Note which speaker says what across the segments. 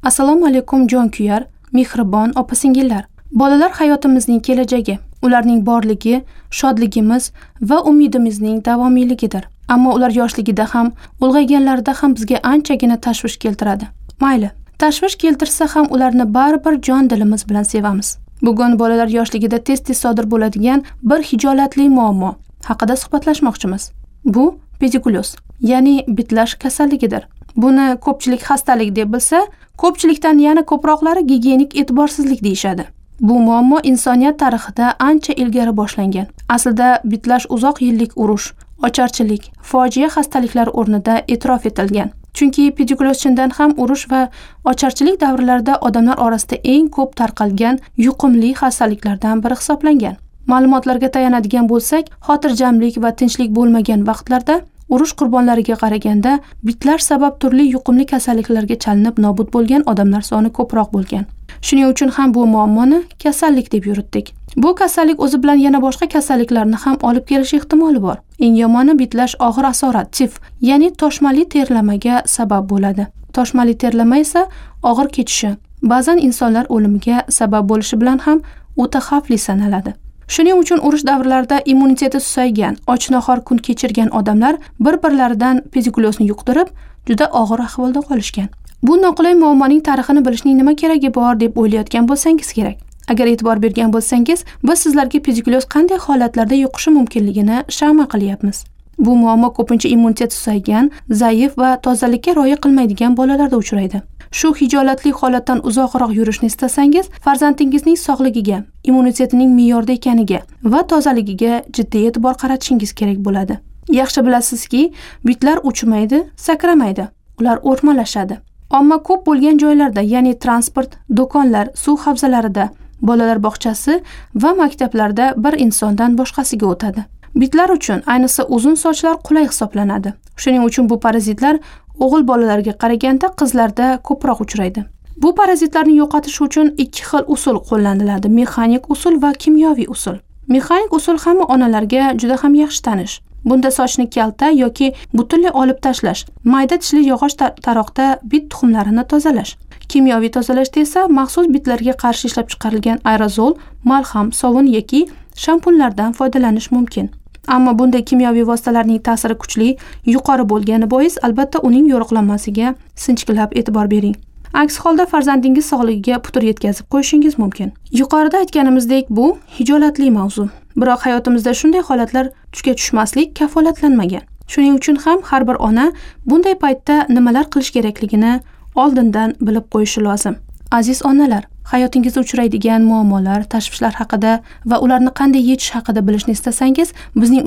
Speaker 1: Assalomu alaykum jonkuyar, mehribon opa-singillar. Bolalar hayotimizning kelajagi, ularning borligi, shodligimiz va umidimizning davomiyligidir. Ammo ular yoshligida ham, ulg'ayganlarida ham bizga anchagina tashvish keltiradi. Mayli, tashvish keltirsa ham ularni baribir jon dilimiz bilan sevamiz. Bugun bolalar yoshligida tez-tez sodir bo'ladigan bir hijolatli muammo haqida suhbatlashmoqchimiz. Bu pedikulyos, ya'ni bitlash kasalligidir. Buni ko'pchilik xastalik deb bilsa, ko'pchilikdan yana ko'proqlari gigiyenik e'tiborsizlik deyishadi. Bu muammo insoniyat tarixida ancha ilgari boshlangan. Aslida bitlash uzoq yillik urush, ocharchilik, fojia xastaliklar o'rnida e'tirof etilgan. Chunki pedikulyos chindan ham urush va ocharchilik davrlarida odamlar orasida eng ko'p tarqalgan yuqumli xastaliklardan biri hisoblangan. Ma'lumotlarga tayanadigan bo'lsak, xotirjamlik va tinchlik bo'lmagan vaqtlarda urush qurbonlariga qaraganda bitlash sabab turli yuqumli kasalliklarga chalinib nobud bo'lgan odamlar soni ko'proq bo'lgan. Shuning uchun ham bu muammoni kasallik deb yuritdik. Bu kasallik o'zi bilan yana boshqa kasalliklarni ham olib kelish ehtimoli bor. Eng yomoni bitlash og'ir asorat, tif, ya'ni toshmali terlamaga sabab bo'ladi. Toshmali terlama esa og'ir kechishi, ba'zan insonlar o'limiga sabab bo'lishi bilan ham o'ta xavfli sanaladi. Shuning uchun urush davrlarida immuniteti susaygan, och-nahor kun kechirgan odamlar bir-birlaridan pedikulyosni yuqtirib, juda og'ir ahvolda qolishgan. Bu noqulay muammoning tarixini bilishning nima keragi bor deb o'ylayotgan bo'lsangiz kerak. Agar e'tibor bergan bo'lsangiz, biz sizlarga pedikulyos qanday holatlarda yuqishi mumkinligini shama qilyapmiz. Bu muammo ko'pincha immunitet susaygan, zaif va tozalikka rioya qilmaydigan bolalarda uchraydi. Shu hijolatli holatdan uzoqroq yurishni istasangiz, farzandingizning sog'ligiga, immunitetining me'yorda ekaniga va tozaligiga jiddiy e'tibor qaratishingiz kerak bo'ladi. Yaxshi bilasizki, bitlar uchmaydi, sakramaydi. Ular o'rmalashadi. Omma ko'p bo'lgan joylarda, ya'ni transport, do'konlar, suv havzalarida, bolalar bog'chasi va maktablarda bir insondan boshqasiga o'tadi. Bitlar uchun ayniqsa uzun sochlar qulay hisoblanadi. Shuning uchun bu parazitlar o'g'il bolalarga qaraganda qizlarda ko'proq uchraydi. Bu parazitlarni yo'qotish uchun ikki xil usul qo'llaniladi: mexanik usul va kimyoviy usul. Mexanik usul hamma onalarga juda ham yaxshi tanish. Bunda sochni kalta yoki butunlay olib tashlash, mayda tishli yog'och taroqda bit tuxumlarini tozalash. Kimyoviy tozalashda esa maxsus bitlarga qarshi ishlab chiqarilgan aerozol, malham, sovun yoki shampunlardan foydalanish mumkin. Ammo bunday kimyoviy vositalarning ta'siri kuchli, yuqori bo'lgani bois albatta uning yo'riqlanmasiga sinchiklab e'tibor bering. Aks holda farzandingiz sog'ligiga putur yetkazib qo'yishingiz mumkin. Yuqorida aytganimizdek, bu hijolatli mavzu. Biroq hayotimizda shunday holatlar tushga tushmaslik kafolatlanmagan. Shuning uchun ham har bir ona bunday paytda nimalar qilish kerakligini oldindan bilib qo'yishi lozim. Aziz onalar, hayotingizda uchraydigan muammolar, tashvishlar haqida va ularni qanday yechish haqida bilishni istasangiz, bizning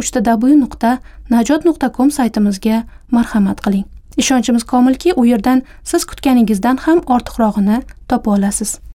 Speaker 1: 3w.najot.com saytimizga marhamat qiling. Ishonchimiz komilki, u yerdan siz kutganingizdan ham ortiqrog'ini topa olasiz.